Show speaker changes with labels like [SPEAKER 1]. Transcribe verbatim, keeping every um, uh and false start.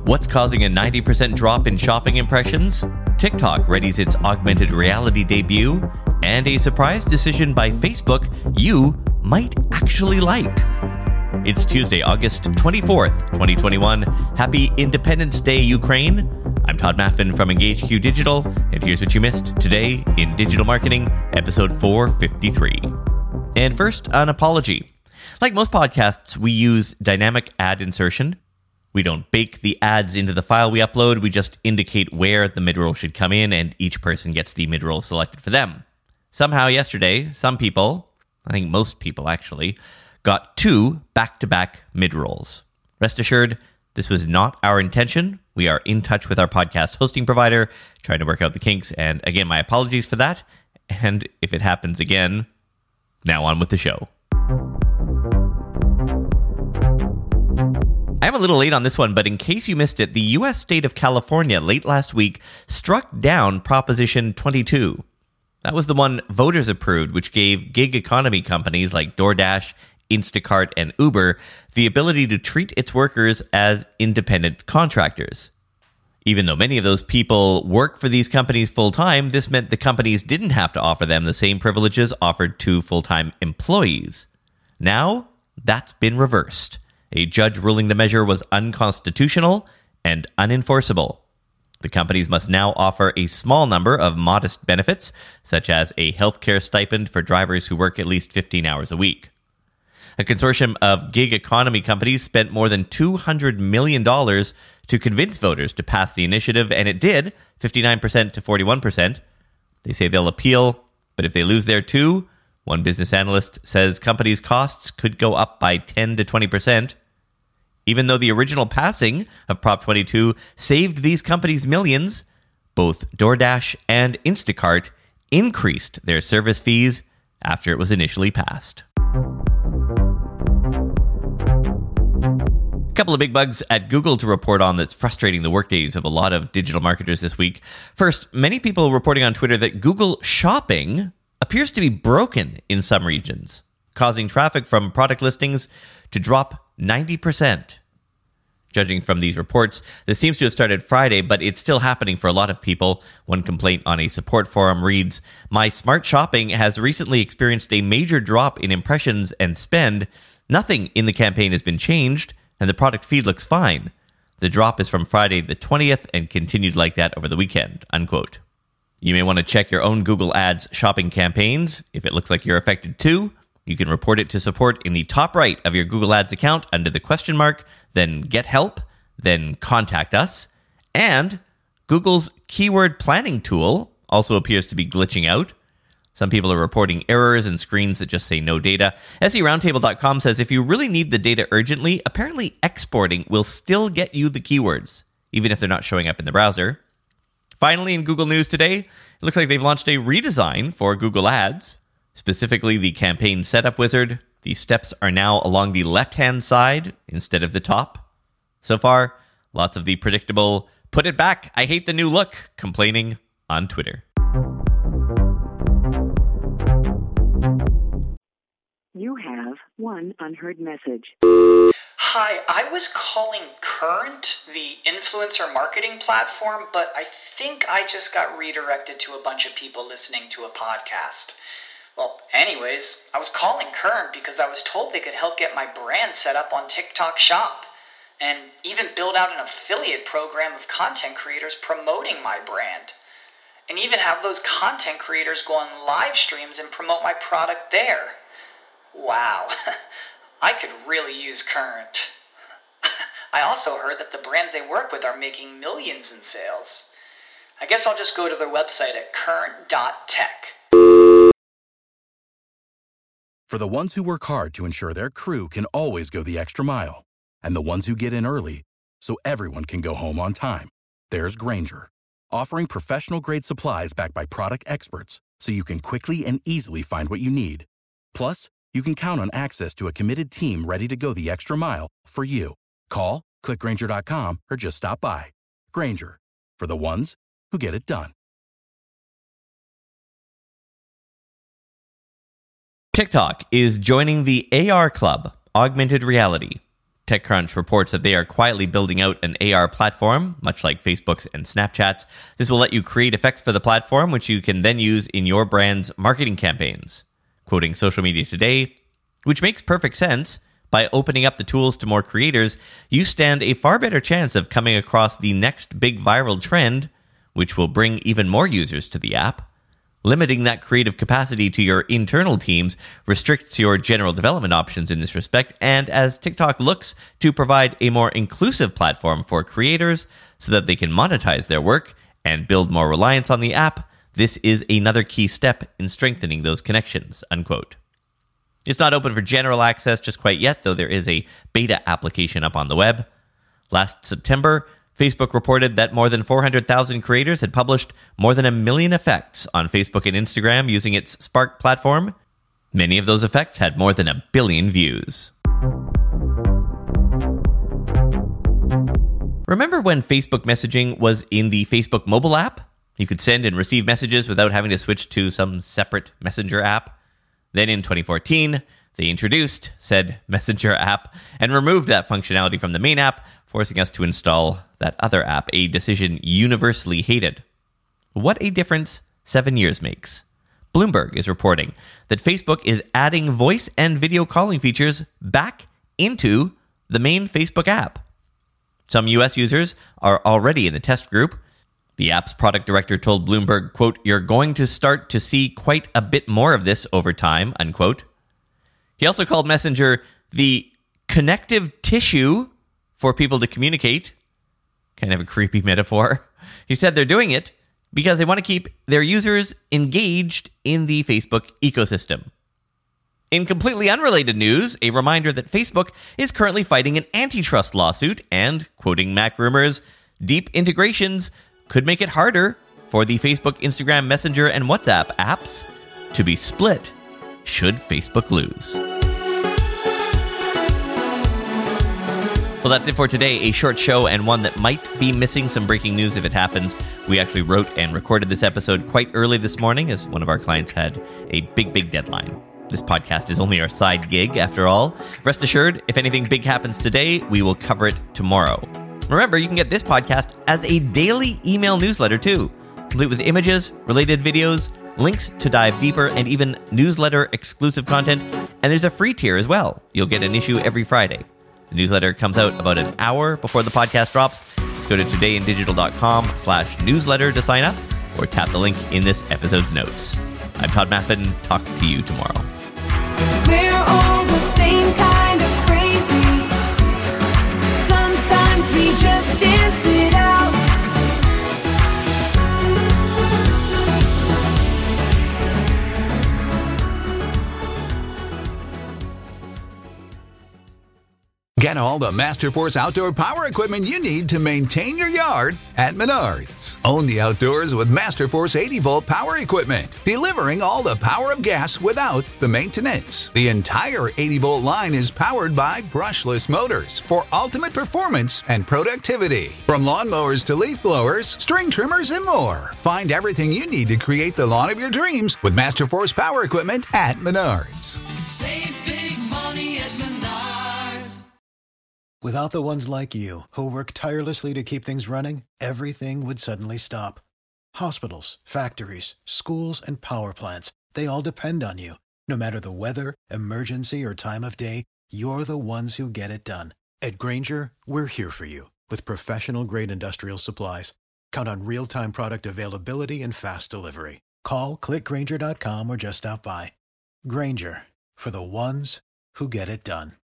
[SPEAKER 1] What's causing a ninety percent drop in shopping impressions? TikTok readies its augmented reality debut, and a surprise decision by Facebook you might actually like. It's Tuesday, August twenty-fourth, twenty twenty-one. Happy Independence Day, Ukraine. I'm Todd Maffin from EngageQ Digital, and here's what you missed today in Digital Marketing, episode four fifty-three. And first, an apology. Like most podcasts, we use dynamic ad insertion. We don't bake the ads into the file we upload, we just indicate where the midroll should come in, and each person gets the midroll selected for them. Somehow yesterday, some people, I think most people actually, got two back-to-back midrolls. Rest assured, this was not our intention. We are in touch with our podcast hosting provider, trying to work out the kinks, and again, my apologies for that. And if it happens again, now on with the show. I'm a little late on this one, but in case you missed it, the U S state of California late last week struck down Proposition twenty-two. That was the one voters approved, which gave gig economy companies like DoorDash, Instacart, and Uber the ability to treat its workers as independent contractors. Even though many of those people work for these companies full-time, this meant the companies didn't have to offer them the same privileges offered to full-time employees. Now, that's been reversed. A judge ruling the measure was unconstitutional and unenforceable. The companies must now offer a small number of modest benefits, such as a healthcare stipend for drivers who work at least fifteen hours a week. A consortium of gig economy companies spent more than two hundred million dollars to convince voters to pass the initiative, and it did, fifty-nine percent to forty-one percent. They say they'll appeal, but if they lose there too, one business analyst says companies' costs could go up by ten to twenty percent. Even though the original passing of Prop twenty-two saved these companies millions, both DoorDash and Instacart increased their service fees after it was initially passed. A couple of big bugs at Google to report on that's frustrating the workdays of a lot of digital marketers this week. First, many people reporting on Twitter that Google Shopping appears to be broken in some regions, causing traffic from product listings to drop ninety percent. Judging from these reports, this seems to have started Friday, but it's still happening for a lot of people. One complaint on a support forum reads, "My smart shopping has recently experienced a major drop in impressions and spend. Nothing in the campaign has been changed, and the product feed looks fine. The drop is from Friday the twentieth and continued like that over the weekend," unquote. You may want to check your own Google Ads shopping campaigns. If it looks like you're affected too, you can report it to support in the top right of your Google Ads account under the question mark, then Get Help, then Contact Us. And Google's keyword planning tool also appears to be glitching out. Some people are reporting errors and screens that just say no data. S E Roundtable dot com says if you really need the data urgently, apparently exporting will still get you the keywords, even if they're not showing up in the browser. Finally, in Google News today, it looks like they've launched a redesign for Google Ads, specifically the campaign setup wizard. The steps are now along the left-hand side instead of the top. So far, lots of the predictable, "put it back, I hate the new look," complaining on Twitter.
[SPEAKER 2] You have one unheard message.
[SPEAKER 3] Hi, I was calling Current, the influencer marketing platform, but I think I just got redirected to a bunch of people listening to a podcast. Well, anyways, I was calling Current because I was told they could help get my brand set up on TikTok Shop, and even build out an affiliate program of content creators promoting my brand, and even have those content creators go on live streams and promote my product there. Wow. I could really use Current. I also heard that the brands they work with are making millions in sales. I guess I'll just go to their website at current dot tech.
[SPEAKER 4] For the ones who work hard to ensure their crew can always go the extra mile, and the ones who get in early so everyone can go home on time, there's Grainger, offering professional-grade supplies backed by product experts so you can quickly and easily find what you need. Plus, you can count on access to a committed team ready to go the extra mile for you. Call, click Grainger dot com, or just stop by. Grainger, for the ones who get it done.
[SPEAKER 1] TikTok is joining the A R Club, augmented reality. TechCrunch reports that they are quietly building out an A R platform, much like Facebook's and Snapchat's. This will let you create effects for the platform, which you can then use in your brand's marketing campaigns. Quoting Social Media Today, which makes perfect sense. By opening up the tools to more creators, you stand a far better chance of coming across the next big viral trend, which will bring even more users to the app. Limiting that creative capacity to your internal teams restricts your general development options in this respect, and as TikTok looks to provide a more inclusive platform for creators so that they can monetize their work and build more reliance on the app, this is another key step in strengthening those connections, unquote. It's not open for general access just quite yet, though there is a beta application up on the web. Last September, Facebook reported that more than four hundred thousand creators had published more than a million effects on Facebook and Instagram using its Spark platform. Many of those effects had more than a billion views. Remember when Facebook messaging was in the Facebook mobile app? You could send and receive messages without having to switch to some separate messenger app. Then in twenty fourteen, they introduced said messenger app and removed that functionality from the main app, forcing us to install that other app, a decision universally hated. What a difference seven years makes. Bloomberg is reporting that Facebook is adding voice and video calling features back into the main Facebook app. Some U S users are already in the test group. The app's product director told Bloomberg, quote, "You're going to start to see quite a bit more of this over time," unquote. He also called Messenger the connective tissue for people to communicate. Kind of a creepy metaphor. He said they're doing it because they want to keep their users engaged in the Facebook ecosystem. In completely unrelated news, a reminder that Facebook is currently fighting an antitrust lawsuit and, quoting Mac Rumors, deep integrations could make it harder for the Facebook, Instagram, Messenger, and WhatsApp apps to be split should Facebook lose. Well, that's it for today. A short show and one that might be missing some breaking news if it happens. We actually wrote and recorded this episode quite early this morning as one of our clients had a big, big deadline. This podcast is only our side gig, after all. Rest assured, if anything big happens today, we will cover it tomorrow. Remember, you can get this podcast as a daily email newsletter, too, complete with images, related videos, links to dive deeper, and even newsletter-exclusive content. And there's a free tier as well. You'll get an issue every Friday. The newsletter comes out about an hour before the podcast drops. Just go to todayindigital.com slash newsletter to sign up, or tap the link in this episode's notes. I'm Todd Maffin. Talk to you tomorrow.
[SPEAKER 5] We're all the same kind of crazy. Sometimes we just dance it out.
[SPEAKER 6] Get all the Masterforce outdoor power equipment you need to maintain your yard at Menards. Own the outdoors with Masterforce eighty volt power equipment, delivering all the power of gas without the maintenance. The entire eighty volt line is powered by brushless motors for ultimate performance and productivity. From lawnmowers to leaf blowers, string trimmers, and more. Find everything you need to create the lawn of your dreams with Masterforce power equipment at Menards.
[SPEAKER 7] Save big money at Menards.
[SPEAKER 8] Without the ones like you, who work tirelessly to keep things running, everything would suddenly stop. Hospitals, factories, schools, and power plants, they all depend on you. No matter the weather, emergency, or time of day, you're the ones who get it done. At Grainger, we're here for you with professional-grade industrial supplies. Count on real-time product availability and fast delivery. Call, click Grainger dot com, or just stop by. Grainger, for the ones who get it done.